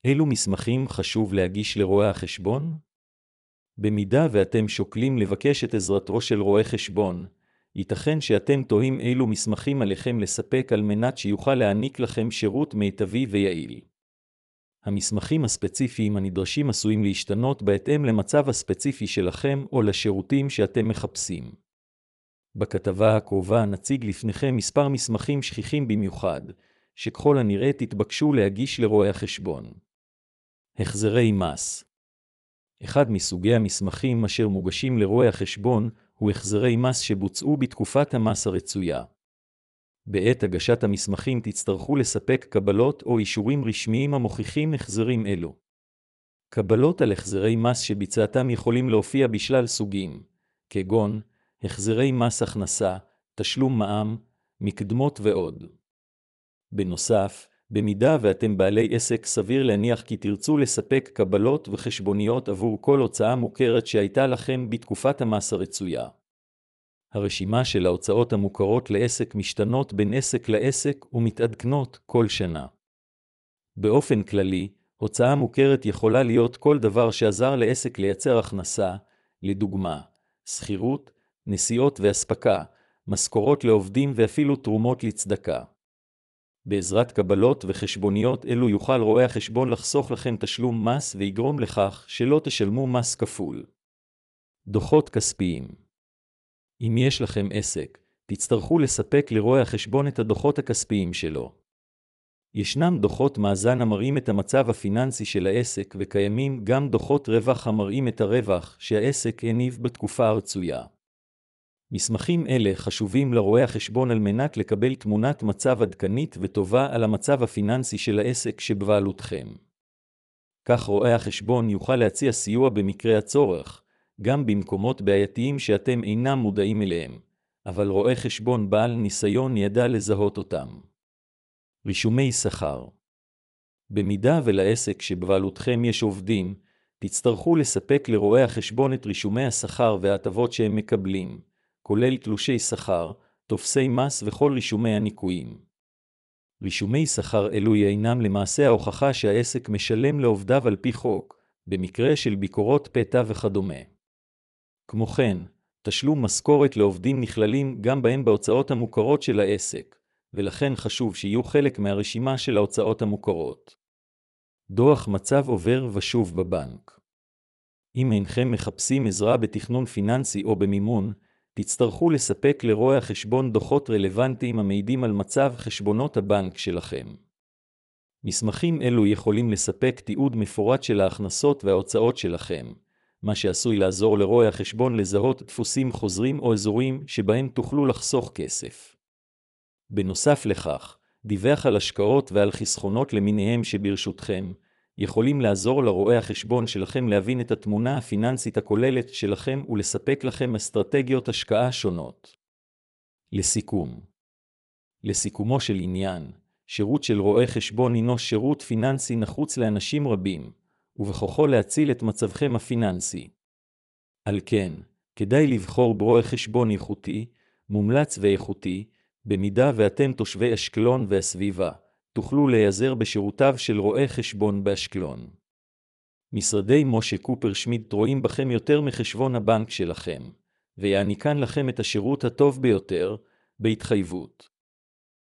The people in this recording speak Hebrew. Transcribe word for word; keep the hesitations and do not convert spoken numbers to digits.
אילו מסמכים חשוב להגיש לרואה החשבון? במידה ואתם שוקלים לבקש את עזרתו של רואה חשבון, ייתכן שאתם תוהים אילו מסמכים עליכם לספק על מנת שיוכל להעניק לכם שירות מיטבי ויעיל. המסמכים הספציפיים הנדרשים עשויים להשתנות בהתאם למצב הספציפי שלכם או לשירותים שאתם מחפשים. בכתבה הקרובה נציג לפניכם מספר מסמכים שכיחים במיוחד, שככל הנראה תתבקשו להגיש לרואה החשבון. החזרי מס. אחד מסוגי המסמכים אשר מוגשים לרואה החשבון הוא החזרי מס שבוצעו בתקופת המס הרצויה. בעת הגשת המסמכים תצטרכו לספק קבלות או אישורים רשמיים המוכיחים החזרים אלו. קבלות על החזרי מס שביצעתם יכולים להופיע בשלל סוגים, כגון החזרי מס הכנסה, תשלום מע"מ, מקדמות ועוד. בנוסף, במידה ואתם בעלי עסק סביר להניח כי תרצו לספק קבלות וחשבוניות עבור כל הוצאה מוכרת שהייתה לכם בתקופת המס הרצויה. הרשימה של ההוצאות המוכרות לעסק משתנות בין עסק לעסק ומתעדכנות כל שנה. באופן כללי, הוצאה מוכרת יכולה להיות כל דבר שעזר לעסק לייצר הכנסה, לדוגמה, שכירות, נסיעות והספקה, משכורות לעובדים ואפילו תרומות לצדקה. בעזרת קבלות וחשבוניות אלו יוכל רואה החשבון לחסוך לכם תשלום מס ויגרום לכך שלא תשלמו מס כפול. דוחות כספיים. אם יש לכם עסק, תצטרכו לספק לרואה החשבון את הדוחות הכספיים שלו. ישנם דוחות מאזן המראים את המצב הפיננסי של העסק וקיימים גם דוחות רווח המראים את הרווח שהעסק הניב בתקופה הרצויה. מסמכים אלה חשובים לרואה החשבון על מנת לקבל תמונת מצב עדכנית וטובה על המצב הפיננסי של העסק שבבעלותכם. כך רואה החשבון יוכל להציע סיוע במקרה הצורך, גם במקומות בעייתיים שאתם אינם מודעים אליהם, אבל רואה חשבון בעל ניסיון ידע לזהות אותם. רישומי שכר. במידה ולעסק שבבעלותכם יש עובדים, תצטרכו לספק לרואה החשבון את רישומי השכר וההטבות שהם מקבלים, כולל תלושי שכר, תופסי מס וכל רישומי הניכויים. רישומי שכר אלו אינם למעשה ההוכחה שהעסק משלם לעובדיו על פי חוק, במקרה של ביקורות פתע וכדומה. כמו כן, תשלום משכורת לעובדים נכללים גם בהם בהוצאות המוכרות של העסק, ולכן חשוב שיהיו חלק מהרשימה של ההוצאות המוכרות. דוח מצב עובר ושוב בבנק. אם אינכם מחפשים עזרה בתכנון פיננסי או במימון, תצטרכו לספק לרואה החשבון דוחות רלוונטיים המעידים על מצב חשבונות הבנק שלכם. מסמכים אלו יכולים לספק תיעוד מפורט של ההכנסות וההוצאות שלכם, מה שעשוי לעזור לרואה החשבון לזהות דפוסים חוזרים או אזורים שבהם תוכלו לחסוך כסף. בנוסף לכך, דיווח על השקעות ועל חסכונות למיניהם שברשותכם, יכולים לעזור לרואה החשבון שלכם להבין את התמונה הפיננסית הכוללת שלכם ולספק לכם אסטרטגיות השקעה שונות. לסיכום. לסיכומו של עניין, שירות של רואה חשבון הינו שירות פיננסי נחוץ לאנשים רבים, ובכוחו להציל את מצבכם הפיננסי. על כן, כדאי לבחור ברואה חשבון איכותי, מומלץ ואיכותי, במידה ואתם תושבי אשקלון והסביבה, תוכלו להיעזר בשירותיו של רואה חשבון באשקלון. משרדי משה קופר שמידט רואים בכם יותר מחשבון הבנק שלכם, ויעניקן לכם את השירות הטוב ביותר, בהתחייבות.